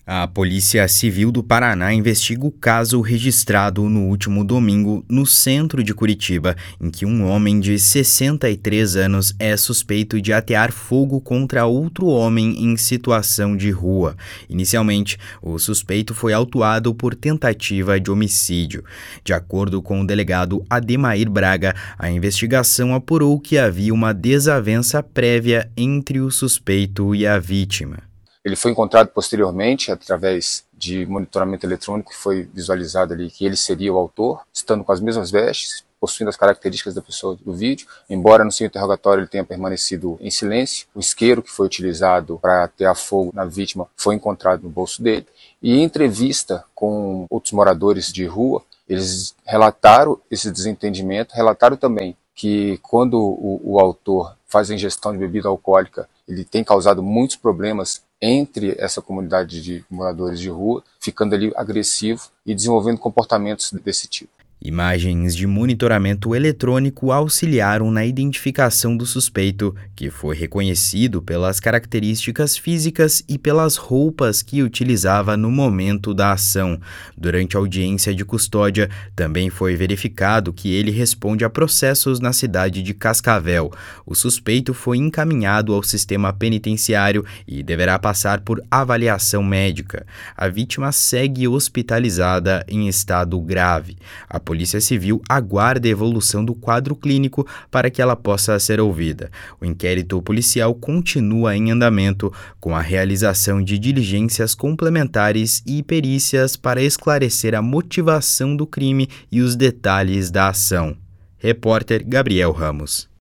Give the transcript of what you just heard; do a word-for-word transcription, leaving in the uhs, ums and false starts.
A Polícia Civil do Paraná investiga o caso registrado no último domingo no centro de Curitiba, em que um homem de sessenta e três anos é suspeito de atear fogo contra outro homem em situação de rua. Inicialmente, o suspeito foi autuado por tentativa de homicídio. De acordo com o delegado Ademair Braga, a investigação apurou que havia uma desavença prévia entre o suspeito e a vítima. Ele foi encontrado posteriormente através de monitoramento eletrônico que foi visualizado ali que ele seria o autor, estando com as mesmas vestes, possuindo as características da pessoa do vídeo, embora no seu interrogatório ele tenha permanecido em silêncio. O isqueiro que foi utilizado para atear fogo na vítima foi encontrado no bolso dele. E em entrevista com outros moradores de rua, eles relataram esse desentendimento, relataram também que quando o, o autor faz a ingestão de bebida alcoólica, ele tem causado muitos problemas entre essa comunidade de moradores de rua, ficando ali agressivo e desenvolvendo comportamentos desse tipo. Imagens de monitoramento eletrônico auxiliaram na identificação do suspeito, que foi reconhecido pelas características físicas e pelas roupas que utilizava no momento da ação. Durante a audiência de custódia, também foi verificado que ele responde a processos na cidade de Cascavel. O suspeito foi encaminhado ao sistema penitenciário e deverá passar por avaliação médica. A vítima segue hospitalizada em estado grave. A Polícia Civil aguarda a evolução do quadro clínico para que ela possa ser ouvida. O inquérito policial continua em andamento, com a realização de diligências complementares e perícias para esclarecer a motivação do crime e os detalhes da ação. Repórter Gabriel Ramos.